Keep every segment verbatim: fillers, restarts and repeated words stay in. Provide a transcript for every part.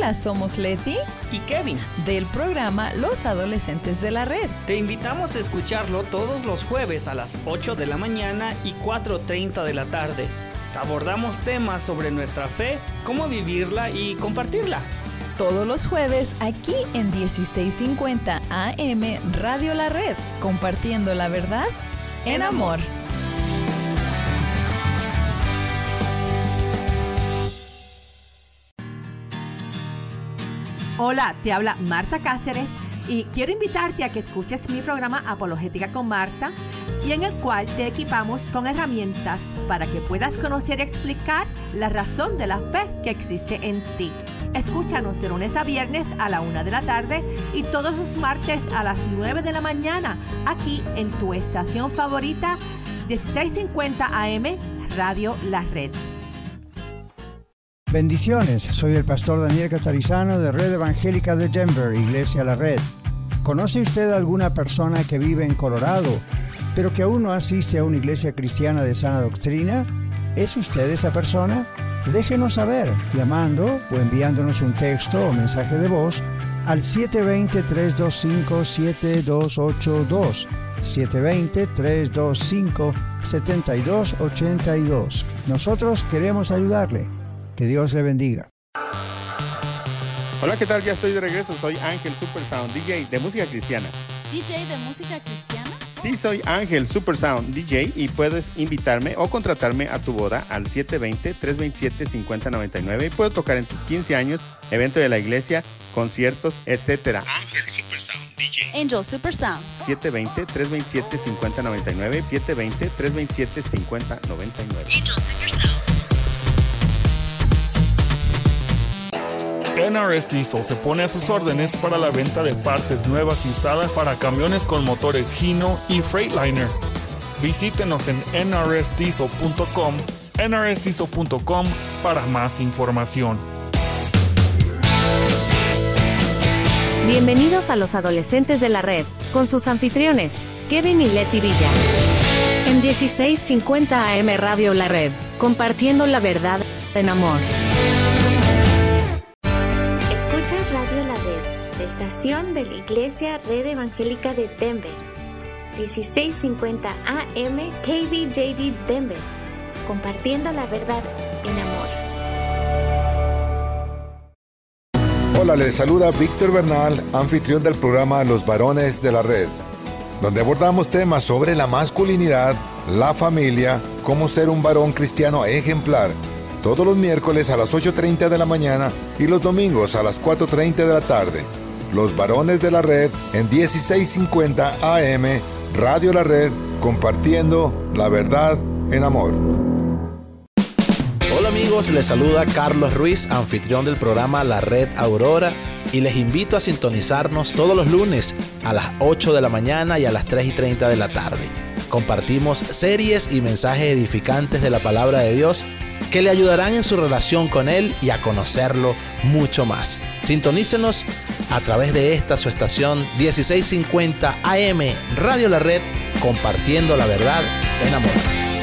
Hola, somos Leti y Kevin del programa Los Adolescentes de la Red. Te invitamos a escucharlo todos los jueves a las ocho de la mañana y cuatro treinta de la tarde. Abordamos temas sobre nuestra fe, cómo vivirla y compartirla. Todos los jueves aquí en dieciséis cincuenta A M Radio La Red, compartiendo la verdad en amor. Hola, te habla Marta Cáceres y quiero invitarte a que escuches mi programa Apologética con Marta, y en el cual te equipamos con herramientas para que puedas conocer y explicar la razón de la fe que existe en ti. Escúchanos de lunes a viernes a la una de la tarde y todos los martes a las nueve de la mañana aquí en tu estación favorita dieciséis cincuenta A M Radio La Red. Bendiciones, soy el pastor Daniel Catarizano de Red Evangélica de Denver, Iglesia La Red. ¿Conoce usted a alguna persona que vive en Colorado, pero que aún no asiste a una iglesia cristiana de sana doctrina? ¿Es usted esa persona? Déjenos saber llamando o enviándonos un texto o mensaje de voz al siete dos cero, tres dos cinco, siete dos ocho dos, siete dos cero, tres dos cinco, siete dos ocho dos. Nosotros queremos ayudarle. Que Dios le bendiga. Hola, ¿qué tal? Ya estoy de regreso. Soy Ángel Supersound, D J de música cristiana. ¿D J de música cristiana? Sí, soy Ángel Supersound, D J, y puedes invitarme o contratarme a tu boda al siete dos cero, tres dos siete, cinco cero nueve nueve. Y puedo tocar en tus quince años, evento de la iglesia, conciertos, etcétera. Ángel Supersound, D J. Angel Supersound. siete dos cero, tres dos siete, cinco cero nueve nueve. siete dos cero, tres dos siete, cinco cero nueve nueve. Angel Supersound. N R S Diesel se pone a sus órdenes para la venta de partes nuevas y usadas para camiones con motores Hino y Freightliner. Visítenos en N R S diesel punto com, N R S diesel punto com para más información. Bienvenidos a los Adolescentes de la Red, con sus anfitriones, Kevin y Leti Villa. En dieciséis cincuenta A M Radio La Red, compartiendo la verdad en amor. Radio La Red, estación de la Iglesia Red Evangélica de Denver, dieciséis cincuenta A M K V J D Denver, compartiendo la verdad en amor. Hola, les saluda Víctor Bernal, anfitrión del programa Los Varones de la Red, donde abordamos temas sobre la masculinidad, la familia, cómo ser un varón cristiano ejemplar, todos los miércoles a las ocho treinta de la mañana y los domingos a las cuatro treinta de la tarde. Los Varones de la Red en dieciséis cincuenta A M, Radio La Red, compartiendo la verdad en amor. Hola amigos, les saluda Carlos Ruiz, anfitrión del programa La Red Aurora, y les invito a sintonizarnos todos los lunes a las ocho de la mañana y a las tres y treinta de la tarde. Compartimos series y mensajes edificantes de la palabra de Dios que le ayudarán en su relación con Él y a conocerlo mucho más. Sintonícenos a través de esta su estación dieciséis cincuenta A M Radio La Red, compartiendo la verdad en amor.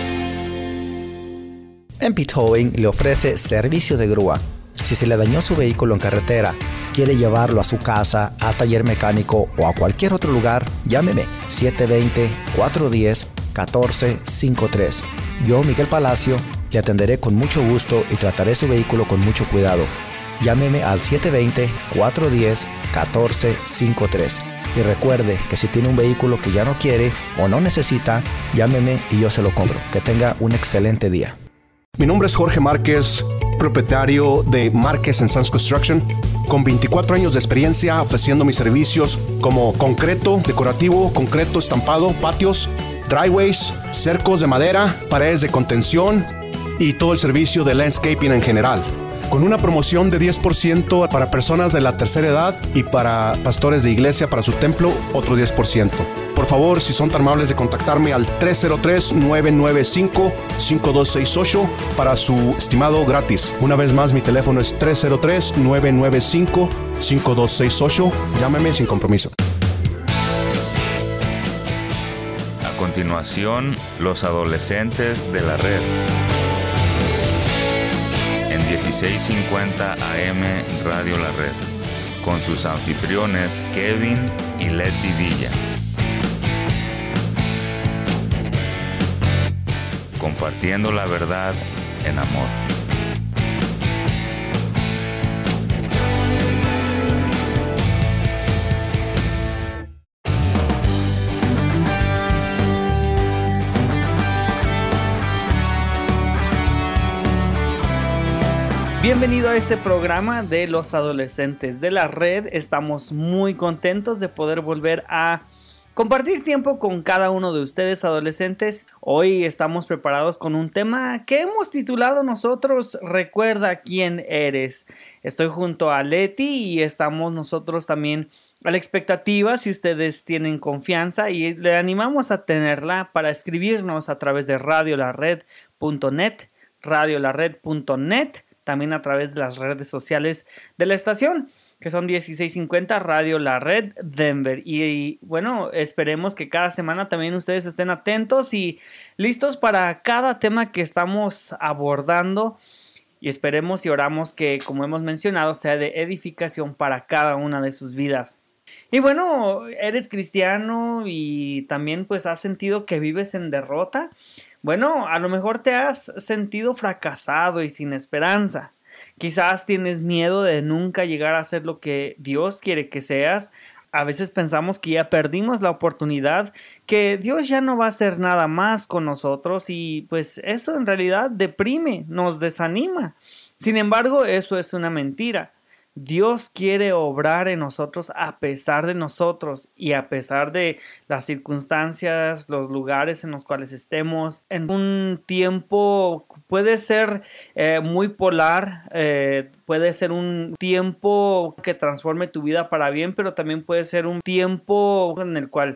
M P Towing le ofrece servicio de grúa. Si se le dañó su vehículo en carretera, quiere llevarlo a su casa, a taller mecánico o a cualquier otro lugar, llámeme siete dos cero, cuatro uno cero, uno cuatro cinco tres. Yo, Miguel Palacio, le atenderé con mucho gusto y trataré su vehículo con mucho cuidado. Llámeme al siete dos cero, cuatro uno cero, uno cuatro cinco tres. Y recuerde que si tiene un vehículo que ya no quiere o no necesita, llámeme y yo se lo compro. Que tenga un excelente día. Mi nombre es Jorge Márquez, propietario de Márquez and Sons Construction, con veinticuatro años de experiencia ofreciendo mis servicios como concreto decorativo, concreto estampado, patios, driveways, cercos de madera, paredes de contención y todo el servicio de landscaping en general, con una promoción de diez por ciento para personas de la tercera edad y para pastores de iglesia para su templo, otro diez por ciento. Por favor, si son tan amables de contactarme al tres cero tres, nueve nueve cinco, cinco dos seis ocho para su estimado gratis. Una vez más, mi teléfono es tres cero tres, nueve nueve cinco, cinco dos seis ocho. Llámeme sin compromiso. A continuación, los adolescentes de la red. En dieciséis cincuenta A M Radio La Red, con sus anfitriones Kevin y Leti Villa. Compartiendo la verdad en amor. Bienvenido a este programa de los adolescentes de la red. Estamos muy contentos de poder volver a compartir tiempo con cada uno de ustedes adolescentes. Hoy estamos preparados con un tema que hemos titulado nosotros Recuerda quién eres. Estoy junto a Leti y estamos nosotros también a la expectativa, si ustedes tienen confianza, y le animamos a tenerla, para escribirnos a través de radio la red punto net, radio la red punto net, también a través de las redes sociales de la estación, que son dieciséis cincuenta Radio La Red Denver. Y, y bueno, esperemos que cada semana también ustedes estén atentos y listos para cada tema que estamos abordando. Y esperemos y oramos que, como hemos mencionado, sea de edificación para cada una de sus vidas. Y bueno, eres cristiano y también pues has sentido que vives en derrota. Bueno, a lo mejor te has sentido fracasado y sin esperanza. Quizás tienes miedo de nunca llegar a ser lo que Dios quiere que seas. A veces pensamos que ya perdimos la oportunidad, que Dios ya no va a hacer nada más con nosotros, y pues eso en realidad deprime, nos desanima. Sin embargo, eso es una mentira. Dios quiere obrar en nosotros a pesar de nosotros y a pesar de las circunstancias, los lugares en los cuales estemos. En un tiempo puede ser eh, muy polar, eh, puede ser un tiempo que transforme tu vida para bien, pero también puede ser un tiempo en el cual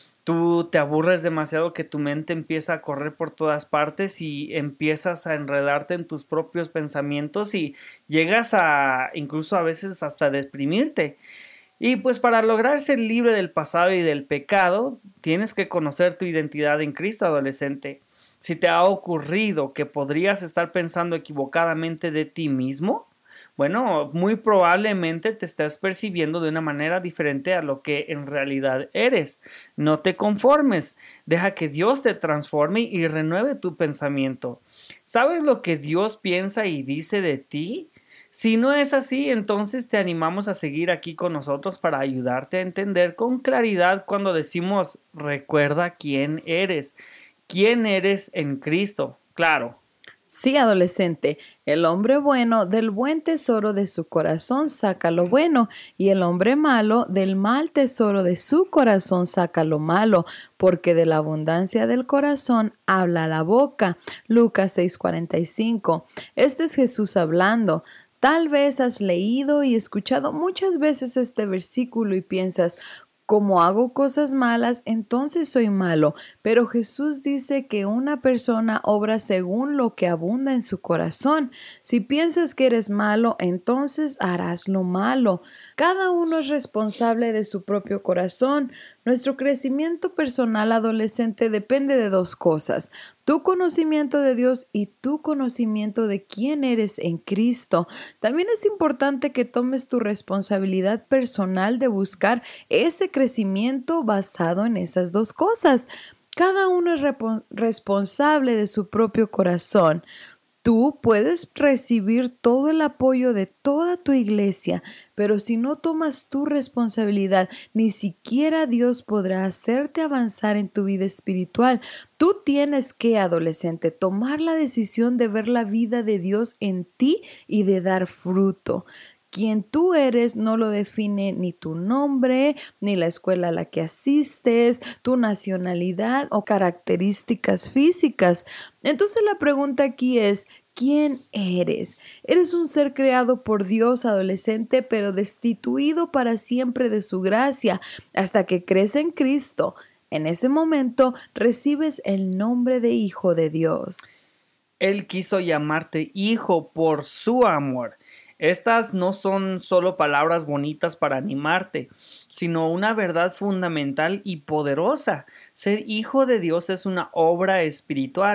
tú te aburres demasiado, que tu mente empieza a correr por todas partes y empiezas a enredarte en tus propios pensamientos y llegas a incluso a veces hasta deprimirte. Y pues para lograr ser libre del pasado y del pecado, tienes que conocer tu identidad en Cristo, adolescente. Si te ha ocurrido que podrías estar pensando equivocadamente de ti mismo, bueno, muy probablemente te estás percibiendo de una manera diferente a lo que en realidad eres. No te conformes, deja que Dios te transforme y renueve tu pensamiento. ¿Sabes lo que Dios piensa y dice de ti? Si no es así, entonces te animamos a seguir aquí con nosotros para ayudarte a entender con claridad cuando decimos recuerda quién eres. ¿Quién eres en Cristo? Claro. Sí, adolescente, el hombre bueno del buen tesoro de su corazón saca lo bueno, y el hombre malo del mal tesoro de su corazón saca lo malo, porque de la abundancia del corazón habla la boca. Lucas seis cuarenta y cinco. Este es Jesús hablando. Tal vez has leído y escuchado muchas veces este versículo y piensas, como hago cosas malas, entonces soy malo. Pero Jesús dice que una persona obra según lo que abunda en su corazón. Si piensas que eres malo, entonces harás lo malo. Cada uno es responsable de su propio corazón. Nuestro crecimiento personal adolescente depende de dos cosas: tu conocimiento de Dios y tu conocimiento de quién eres en Cristo. También es importante que tomes tu responsabilidad personal de buscar ese crecimiento basado en esas dos cosas. Cada uno es rep- responsable de su propio corazón. Tú puedes recibir todo el apoyo de toda tu iglesia, pero si no tomas tu responsabilidad, ni siquiera Dios podrá hacerte avanzar en tu vida espiritual. Tú tienes que, adolescente, tomar la decisión de ver la vida de Dios en ti y de dar fruto. Quien tú eres no lo define ni tu nombre, ni la escuela a la que asistes, tu nacionalidad o características físicas. Entonces la pregunta aquí es, ¿quién eres? Eres un ser creado por Dios, adolescente, pero destituido para siempre de su gracia, hasta que crees en Cristo. En ese momento recibes el nombre de hijo de Dios. Él quiso llamarte hijo por su amor. Estas no son solo palabras bonitas para animarte, sino una verdad fundamental y poderosa. Ser hijo de Dios es una obra espiritual.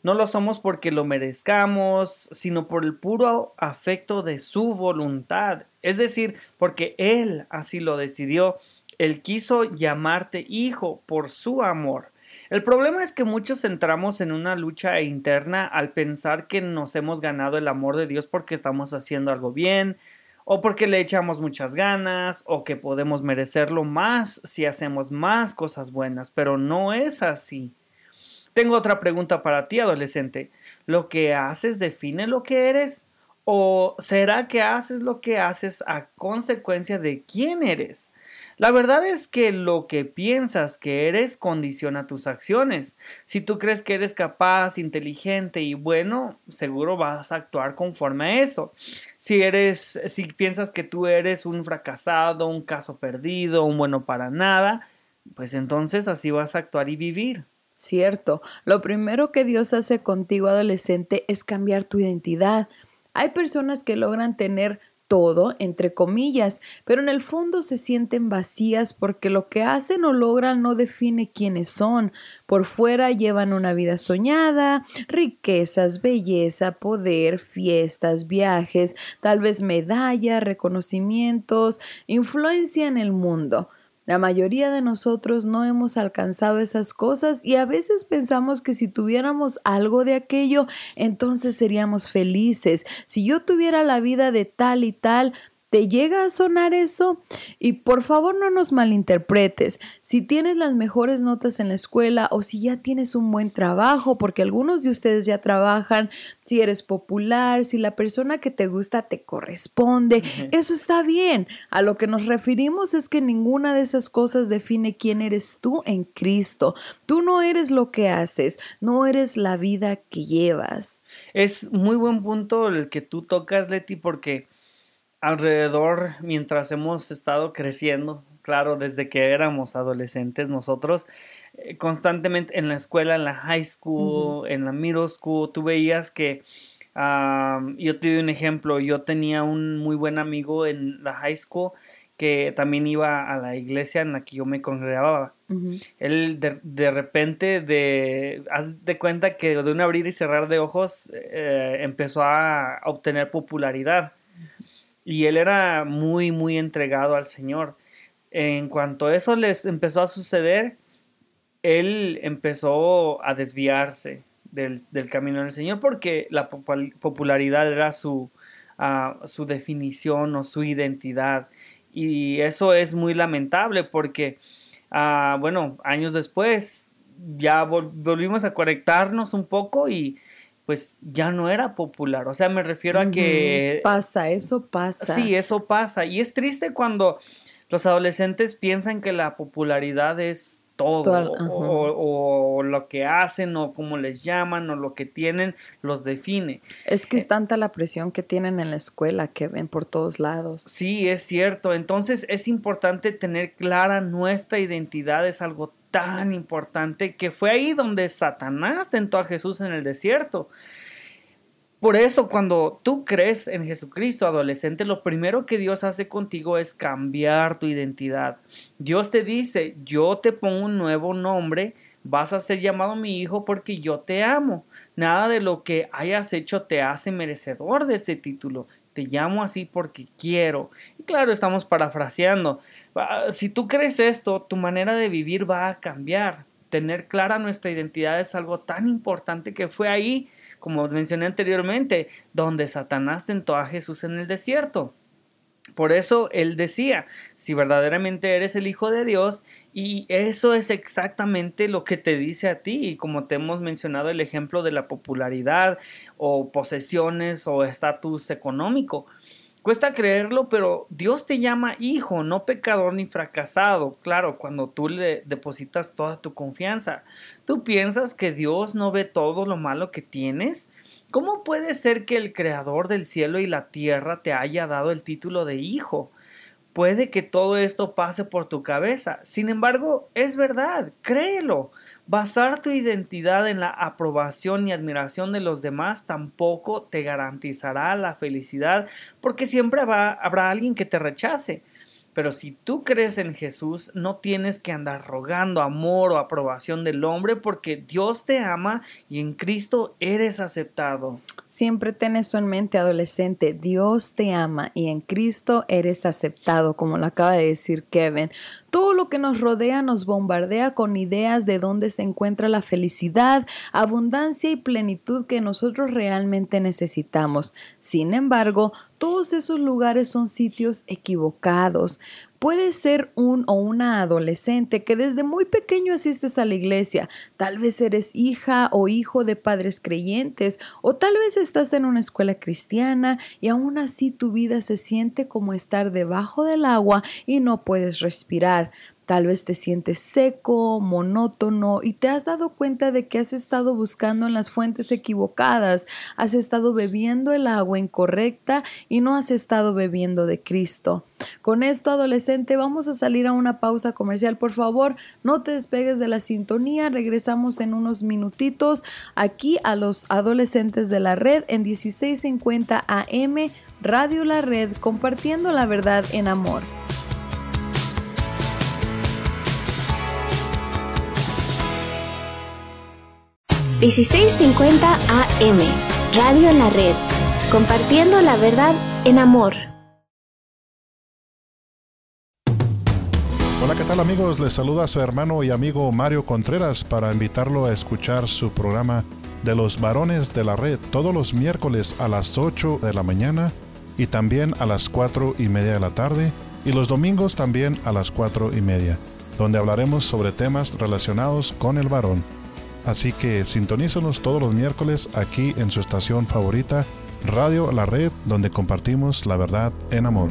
No lo somos porque lo merezcamos, sino por el puro afecto de su voluntad. Es decir, porque Él así lo decidió. Él quiso llamarte hijo por su amor. El problema es que muchos entramos en una lucha interna al pensar que nos hemos ganado el amor de Dios porque estamos haciendo algo bien, o porque le echamos muchas ganas, o que podemos merecerlo más si hacemos más cosas buenas, pero no es así. Tengo otra pregunta para ti, adolescente. ¿Lo que haces define lo que eres? ¿O será que haces lo que haces a consecuencia de quién eres? La verdad es que lo que piensas que eres condiciona tus acciones. Si tú crees que eres capaz, inteligente y bueno, seguro vas a actuar conforme a eso. Si eres, si piensas que tú eres un fracasado, un caso perdido, un bueno para nada, pues entonces así vas a actuar y vivir. Cierto. Lo primero que Dios hace contigo, adolescente, es cambiar tu identidad. Hay personas que logran tener todo, entre comillas, pero en el fondo se sienten vacías porque lo que hacen o logran no define quiénes son. Por fuera llevan una vida soñada, riquezas, belleza, poder, fiestas, viajes, tal vez medallas, reconocimientos, influencia en el mundo. La mayoría de nosotros no hemos alcanzado esas cosas y a veces pensamos que si tuviéramos algo de aquello, entonces seríamos felices. Si yo tuviera la vida de tal y tal, ¿te llega a sonar eso? Y por favor no nos malinterpretes. Si tienes las mejores notas en la escuela o si ya tienes un buen trabajo, porque algunos de ustedes ya trabajan, si eres popular, si la persona que te gusta te corresponde, uh-huh. Eso está bien. A lo que nos referimos es que ninguna de esas cosas define quién eres tú en Cristo. Tú no eres lo que haces, no eres la vida que llevas. Es muy buen punto el que tú tocas, Leti, porque alrededor, mientras hemos estado creciendo, claro, desde que éramos adolescentes nosotros, eh, constantemente en la escuela, en la high school, uh-huh. en la middle school, tú veías que, um, yo te doy un ejemplo, yo tenía un muy buen amigo en la high school que también iba a la iglesia en la que yo me congregaba. Uh-huh. Él de, de repente, de, haz de cuenta que de un abrir y cerrar de ojos, eh, empezó a, a obtener popularidad. Y él era muy, muy entregado al Señor. En cuanto a eso les empezó a suceder, él empezó a desviarse del, del camino del Señor porque la popularidad era su, uh, su definición o su identidad. Y eso es muy lamentable porque, uh, bueno, años después ya vol- volvimos a conectarnos un poco y pues ya no era popular, o sea, me refiero a que... Pasa, eso pasa. Sí, eso pasa, y es triste cuando los adolescentes piensan que la popularidad es todo, todo o, o, o lo que hacen, o cómo les llaman, o lo que tienen, los define. Es que es tanta la presión que tienen en la escuela que ven por todos lados. Sí, es cierto, entonces es importante tener clara nuestra identidad, es algo tan importante que fue ahí donde Satanás tentó a Jesús en el desierto. Por eso cuando tú crees en Jesucristo, adolescente, lo primero que Dios hace contigo es cambiar tu identidad. Dios te dice, yo te pongo un nuevo nombre, vas a ser llamado mi hijo porque yo te amo. Nada de lo que hayas hecho te hace merecedor de este título. Te llamo así porque quiero. Y claro, estamos parafraseando. Si tú crees esto, tu manera de vivir va a cambiar. Tener clara nuestra identidad es algo tan importante que fue ahí, como mencioné anteriormente, donde Satanás tentó a Jesús en el desierto. Por eso él decía, si verdaderamente eres el Hijo de Dios, y eso es exactamente lo que te dice a ti, y como te hemos mencionado el ejemplo de la popularidad o posesiones o estatus económico. Cuesta creerlo, pero Dios te llama hijo, no pecador ni fracasado. Claro, cuando tú le depositas toda tu confianza. ¿Tú piensas que Dios no ve todo lo malo que tienes? ¿Cómo puede ser que el creador del cielo y la tierra te haya dado el título de hijo? Puede que todo esto pase por tu cabeza. Sin embargo, es verdad, créelo. Basar tu identidad en la aprobación y admiración de los demás tampoco te garantizará la felicidad, porque siempre va, habrá alguien que te rechace. Pero si tú crees en Jesús, no tienes que andar rogando amor o aprobación del hombre, porque Dios te ama y en Cristo eres aceptado. Siempre ten eso en mente, adolescente. Dios te ama y en Cristo eres aceptado, como lo acaba de decir Kevin. Todo lo que nos rodea nos bombardea con ideas de dónde se encuentra la felicidad, abundancia y plenitud que nosotros realmente necesitamos. Sin embargo, todos esos lugares son sitios equivocados. Puedes ser un o una adolescente que desde muy pequeño asistes a la iglesia. Tal vez eres hija o hijo de padres creyentes, o tal vez estás en una escuela cristiana y aún así tu vida se siente como estar debajo del agua y no puedes respirar. Tal vez te sientes seco, monótono y te has dado cuenta de que has estado buscando en las fuentes equivocadas, has estado bebiendo el agua incorrecta y no has estado bebiendo de Cristo. Con esto, adolescente, vamos a salir a una pausa comercial. Por favor, no te despegues de la sintonía. Regresamos en unos minutitos aquí a los adolescentes de la red en dieciséis cincuenta A M Radio La Red, compartiendo la verdad en amor. dieciséis cincuenta A M Radio La Red, compartiendo la verdad en amor. Hola, ¿qué tal amigos? Les saluda su hermano y amigo Mario Contreras para invitarlo a escuchar su programa de los varones de la red todos los miércoles a las ocho de la mañana y también a las cuatro y media de la tarde y los domingos también a las cuatro y media, donde hablaremos sobre temas relacionados con el varón. Así que sintonízanos todos los miércoles aquí en su estación favorita, Radio La Red, donde compartimos la verdad en amor.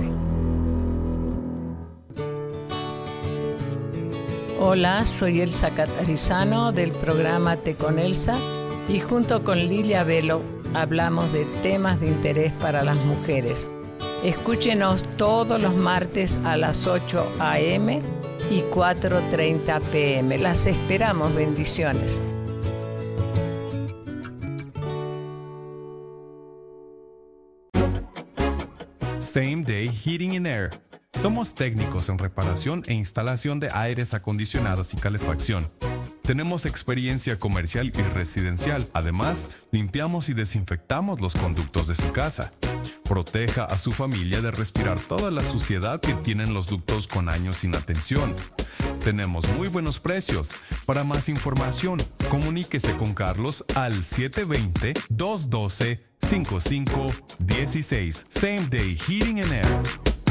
Hola, soy Elsa Catarizano del programa Té con Elsa y junto con Lilia Velo hablamos de temas de interés para las mujeres. Escúchenos todos los martes a las ocho a eme y cuatro treinta pe eme. Las esperamos, bendiciones. Same Day Heating and Air. Somos técnicos en reparación e instalación de aires acondicionados y calefacción. Tenemos experiencia comercial y residencial. Además, limpiamos y desinfectamos los conductos de su casa. Proteja a su familia de respirar toda la suciedad que tienen los ductos con años sin atención. Tenemos muy buenos precios. Para más información, comuníquese con Carlos al siete dos cero, dos uno dos, cinco cinco uno seis. Same Day Heating and Air.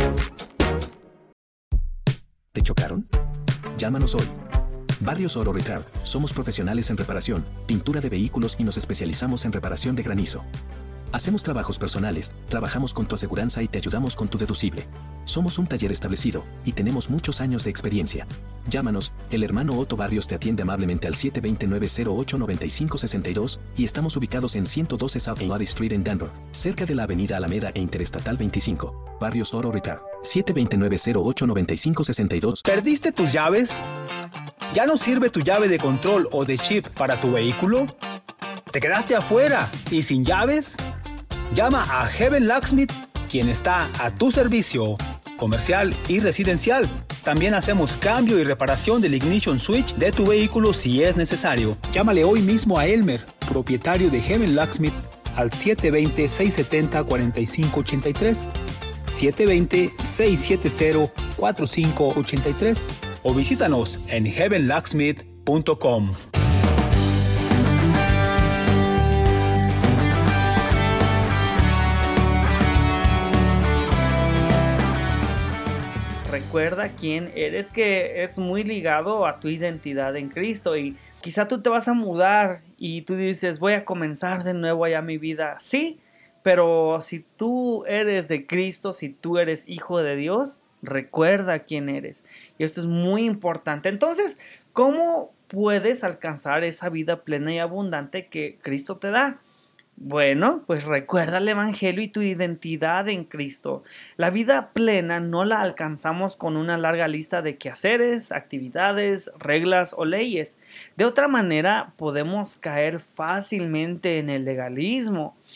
¿Te chocaron? Llámanos hoy. Barrios Oro Repair. Somos profesionales en reparación, pintura de vehículos y nos especializamos en reparación de granizo. Hacemos trabajos personales, trabajamos con tu aseguranza y te ayudamos con tu deducible. Somos un taller establecido y tenemos muchos años de experiencia. Llámanos, el hermano Otto Barrios te atiende amablemente al siete dos nueve cero ocho nueve cinco seis dos y estamos ubicados en ciento doce South Lottie Street en Denver, cerca de la avenida Alameda e Interestatal veinticinco. Barrios Oro Repair. siete dos nueve cero ocho nueve cinco seis dos. ¿Perdiste tus llaves? ¿Ya no sirve tu llave de control o de chip para tu vehículo? ¿Te quedaste afuera y sin llaves? Llama a Heaven Locksmith, quien está a tu servicio, comercial y residencial. También hacemos cambio y reparación del ignition switch de tu vehículo si es necesario. Llámale hoy mismo a Elmer, propietario de Heaven Locksmith, al siete dos cero, seis siete cero, cuatro cinco ocho tres, siete dos cero, seis siete cero, cuatro cinco ocho tres o visítanos en heaven locksmith punto com. Recuerda quién eres, que es muy ligado a tu identidad en Cristo. Y quizá tú te vas a mudar y tú dices, voy a comenzar de nuevo allá mi vida. Sí, pero si tú eres de Cristo, si tú eres hijo de Dios, recuerda quién eres. Y esto es muy importante. Entonces, ¿cómo puedes alcanzar esa vida plena y abundante que Cristo te da? Bueno, pues recuerda el Evangelio y tu identidad en Cristo. La vida plena no la alcanzamos con una larga lista de quehaceres, actividades, reglas o leyes. De otra manera, podemos caer fácilmente en el legalismo.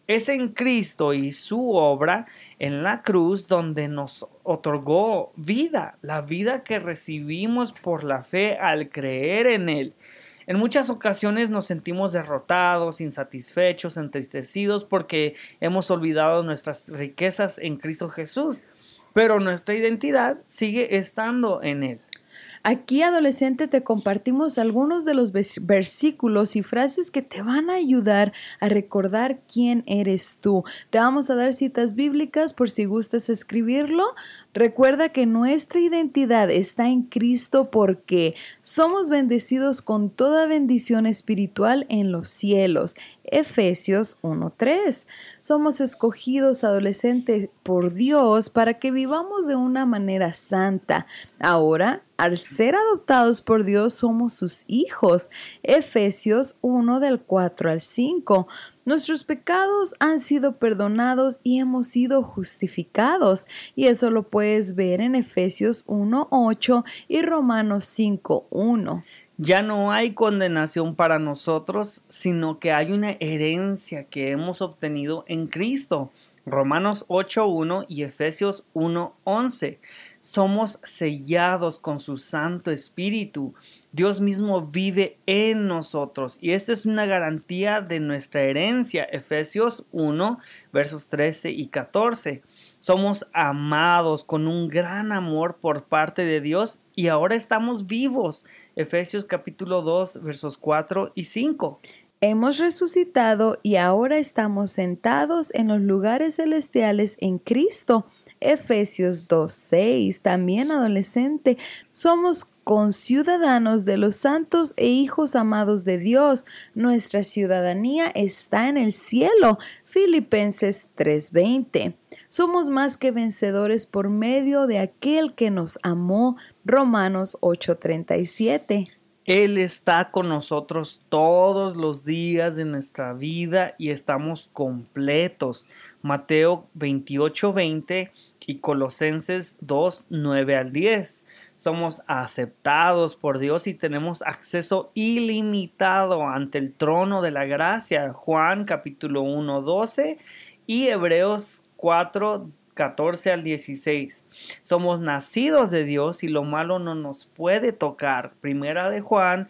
Es en Cristo y su obra en la cruz donde nos otorgó vida, la vida que recibimos por la fe al creer en Él. En muchas ocasiones nos sentimos derrotados, insatisfechos, entristecidos porque hemos olvidado nuestras riquezas en Cristo Jesús, pero nuestra identidad sigue estando en Él. Aquí, adolescente, te compartimos algunos de los versículos y frases que te van a ayudar a recordar quién eres tú. Te vamos a dar citas bíblicas por si gustas escribirlo. Recuerda que nuestra identidad está en Cristo porque somos bendecidos con toda bendición espiritual en los cielos. Efesios uno tres. Somos escogidos, adolescentes, por Dios para que vivamos de una manera santa. Ahora, al ser adoptados por Dios, somos sus hijos. Efesios uno del cuatro al cinco. Nuestros pecados han sido perdonados y hemos sido justificados. Y eso lo puedes ver en Efesios uno ocho y Romanos cinco uno. Ya no hay condenación para nosotros, sino que hay una herencia que hemos obtenido en Cristo. Romanos ocho uno y Efesios uno once. Somos sellados con su Santo Espíritu. Dios mismo vive en nosotros y esta es una garantía de nuestra herencia. Efesios uno, versos trece y catorce. Somos amados con un gran amor por parte de Dios y ahora estamos vivos. Efesios capítulo dos, versos cuatro y cinco. Hemos resucitado y ahora estamos sentados en los lugares celestiales en Cristo. Efesios dos seis. También, adolescente, somos conciudadanos de los santos e hijos amados de Dios. Nuestra ciudadanía está en el cielo. Filipenses tres veinte. Somos más que vencedores por medio de aquel que nos amó. Romanos ocho treinta y siete. Él está con nosotros todos los días de nuestra vida y estamos completos. Mateo veintiocho veinte y Colosenses dos nueve al diez. Somos aceptados por Dios y tenemos acceso ilimitado ante el trono de la gracia. Juan capítulo uno doce y Hebreos cuatro catorce al dieciséis. Somos nacidos de Dios y lo malo no nos puede tocar. Primera de Juan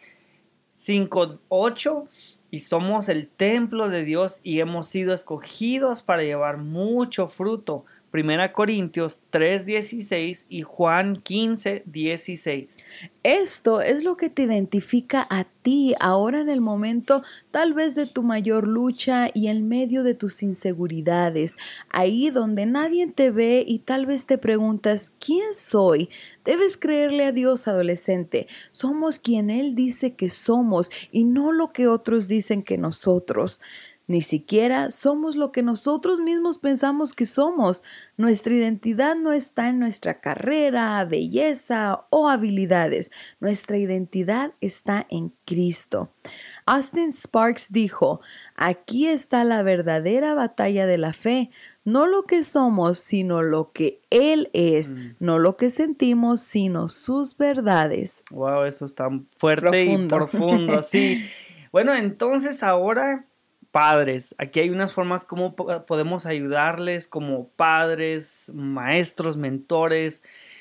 cinco ocho. Y somos el templo de Dios y hemos sido escogidos para llevar mucho fruto. Primera Corintios tres dieciséis y Juan quince dieciséis. Esto es lo que te identifica a ti ahora en el momento tal vez de tu mayor lucha y en medio de tus inseguridades. Ahí donde nadie te ve y tal vez te preguntas, ¿quién soy? Debes creerle a Dios, adolescente. Somos quien Él dice que somos y no lo que otros dicen que nosotros. Ni siquiera somos lo que nosotros mismos pensamos que somos. Nuestra identidad no está en nuestra carrera, belleza o habilidades. Nuestra identidad está en Cristo. Austin Sparks dijo, aquí está la verdadera batalla de la fe. No lo que somos, sino lo que Él es. Mm. No lo que sentimos, sino sus verdades. Wow, eso está fuerte profundo. y profundo. Sí. Bueno, entonces ahora... Padres, aquí hay unas formas como podemos ayudarles como padres, maestros, mentores.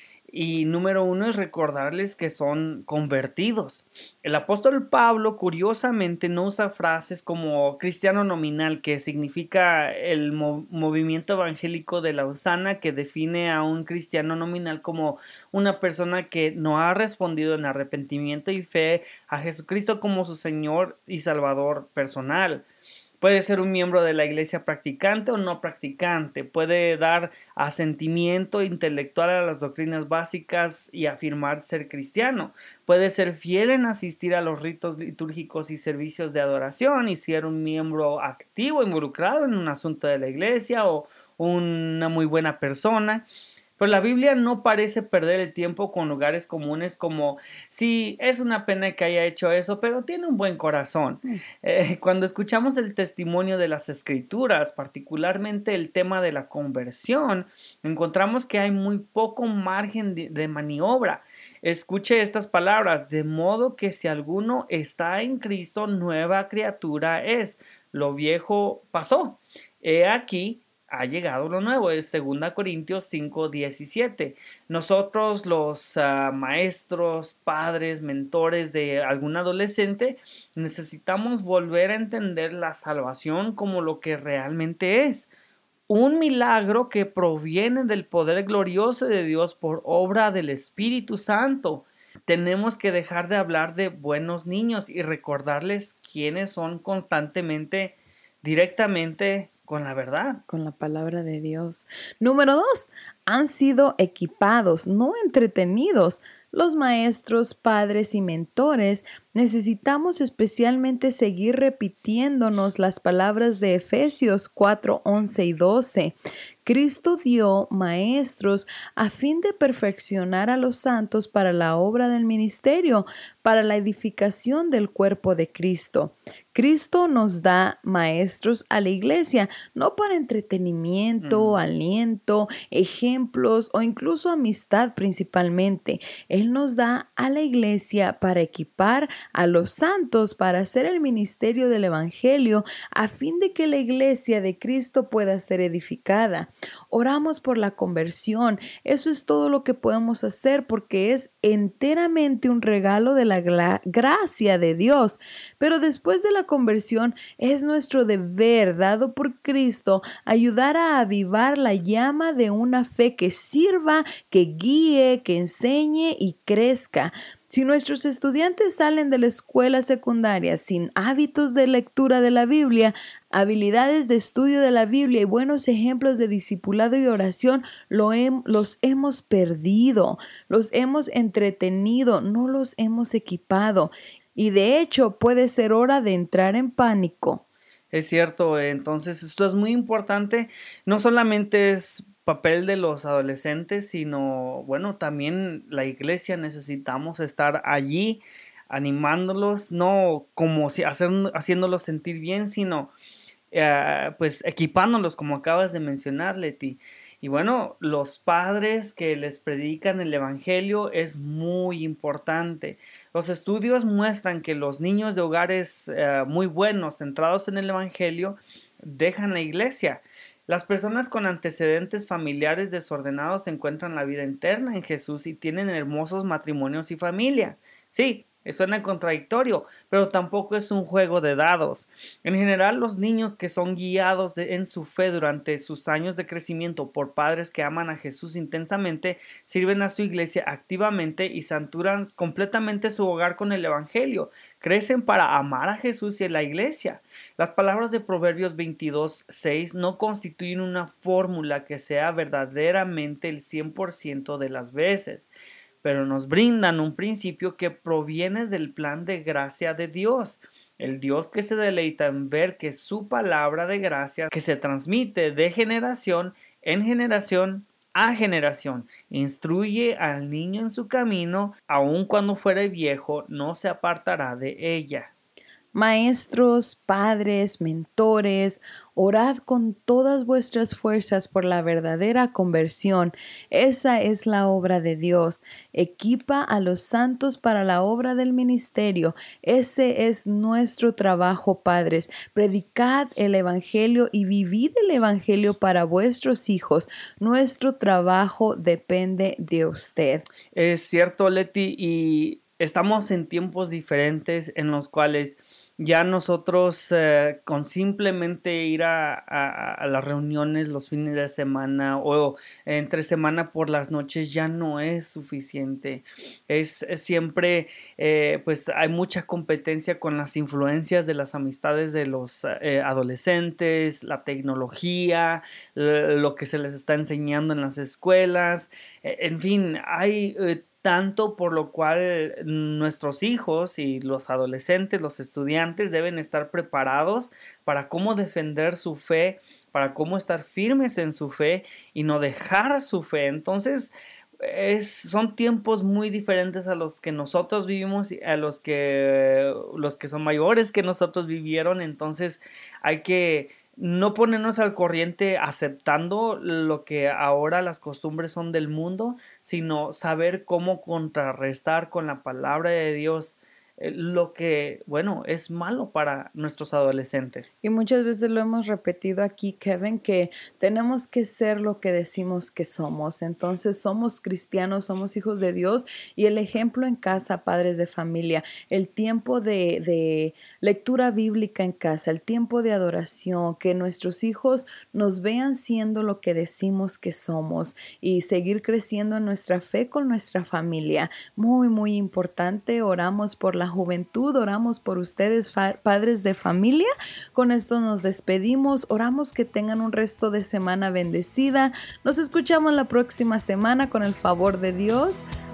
Y número uno es recordarles que son convertidos. El apóstol Pablo, curiosamente, no usa frases como cristiano nominal, que significa el mo- movimiento evangélico de Lausana, que define a un cristiano nominal como una persona que no ha respondido en arrepentimiento y fe a Jesucristo como su Señor y Salvador personal. Puede ser un miembro de la iglesia practicante o no practicante. Puede dar asentimiento intelectual a las doctrinas básicas y afirmar ser cristiano. Puede ser fiel en asistir a los ritos litúrgicos y servicios de adoración y ser un miembro activo involucrado en un asunto de la iglesia o una muy buena persona. Pero la Biblia no parece perder el tiempo con lugares comunes como, sí, es una pena que haya hecho eso, pero tiene un buen corazón. Mm. Eh, cuando escuchamos el testimonio de las Escrituras, particularmente el tema de la conversión, encontramos que hay muy poco margen de, de maniobra. Escuche estas palabras, de modo que si alguno está en Cristo, nueva criatura es. Lo viejo pasó. He aquí, ha llegado lo nuevo, es segunda Corintios cinco diecisiete. Nosotros los uh, maestros, padres, mentores de algún adolescente necesitamos volver a entender la salvación como lo que realmente es. Un milagro que proviene del poder glorioso de Dios por obra del Espíritu Santo. Tenemos que dejar de hablar de buenos niños y recordarles quiénes son constantemente, directamente, con la verdad. Con la palabra de Dios. Número dos, han sido equipados, no entretenidos. Los maestros, padres y mentores necesitamos especialmente seguir repitiéndonos las palabras de Efesios cuatro, once y doce. Cristo dio maestros a fin de perfeccionar a los santos para la obra del ministerio, para la edificación del cuerpo de Cristo. Cristo nos da maestros a la iglesia, no para entretenimiento, mm. aliento, ejemplos o incluso amistad principalmente. Él nos da a la iglesia para equipar a los santos para hacer el ministerio del evangelio a fin de que la iglesia de Cristo pueda ser edificada. Oramos por la conversión. Eso es todo lo que podemos hacer porque es enteramente un regalo de la gra- gracia de Dios. Pero después de la conversión es nuestro deber, dado por Cristo, ayudar a avivar la llama de una fe que sirva, que guíe, que enseñe y crezca. Si nuestros estudiantes salen de la escuela secundaria sin hábitos de lectura de la Biblia, habilidades de estudio de la Biblia y buenos ejemplos de discipulado y oración, lo he, los hemos perdido, los hemos entretenido, no los hemos equipado. Y de hecho puede ser hora de entrar en pánico. Es cierto, entonces esto es muy importante. No solamente es papel de los adolescentes, sino, bueno, también la iglesia necesitamos estar allí animándolos, no como si hacer, haciéndolos sentir bien, sino eh, pues equipándolos, como acabas de mencionar, Leti. Y bueno, los padres que les predican el evangelio es muy importante. Los estudios muestran que los niños de hogares eh, muy buenos, centrados en el evangelio, dejan la iglesia. Las personas con antecedentes familiares desordenados encuentran la vida eterna en Jesús y tienen hermosos matrimonios y familia. Sí, suena contradictorio, pero tampoco es un juego de dados. En general, los niños que son guiados de, en su fe durante sus años de crecimiento por padres que aman a Jesús intensamente, sirven a su iglesia activamente y saturan completamente su hogar con el evangelio. Crecen para amar a Jesús y a la iglesia. Las palabras de Proverbios veintidós seis no constituyen una fórmula que sea verdaderamente el cien por ciento de las veces, pero nos brindan un principio que proviene del plan de gracia de Dios. El Dios que se deleita en ver que su palabra de gracia, que se transmite de generación en generación a generación, instruye al niño en su camino, aun cuando fuere viejo, no se apartará de ella. Maestros, padres, mentores, orad con todas vuestras fuerzas por la verdadera conversión. Esa es la obra de Dios. Equipa a los santos para la obra del ministerio. Ese es nuestro trabajo, padres. Predicad el evangelio y vivid el evangelio para vuestros hijos. Nuestro trabajo depende de usted. Es cierto, Leti, y estamos en tiempos diferentes en los cuales ya nosotros eh, con simplemente ir a, a, a las reuniones los fines de semana o entre semana por las noches ya no es suficiente. Es, es siempre, eh, pues hay mucha competencia con las influencias de las amistades de los eh, adolescentes, la tecnología, lo que se les está enseñando en las escuelas, eh, en fin, hay eh, tanto por lo cual nuestros hijos y los adolescentes, los estudiantes deben estar preparados para cómo defender su fe, para cómo estar firmes en su fe y no dejar su fe. Entonces, es, son tiempos muy diferentes a los que nosotros vivimos y a los que los que son mayores que nosotros vivieron. Entonces, hay que no ponernos al corriente aceptando lo que ahora las costumbres son del mundo, sino saber cómo contrarrestar con la palabra de Dios eh, lo que, bueno, es malo para nuestros adolescentes. Y muchas veces lo hemos repetido aquí, Kevin, que tenemos que ser lo que decimos que somos. Entonces somos cristianos, somos hijos de Dios, y el ejemplo en casa, padres de familia, el tiempo de, de lectura bíblica en casa, el tiempo de adoración, que nuestros hijos nos vean siendo lo que decimos que somos y seguir creciendo en nuestra fe con nuestra familia. Muy, muy importante. Oramos por la juventud, oramos por ustedes, padres de familia. Con esto nos despedimos. Oramos que tengan un resto de semana bendecida. Nos escuchamos la próxima semana con el favor de Dios.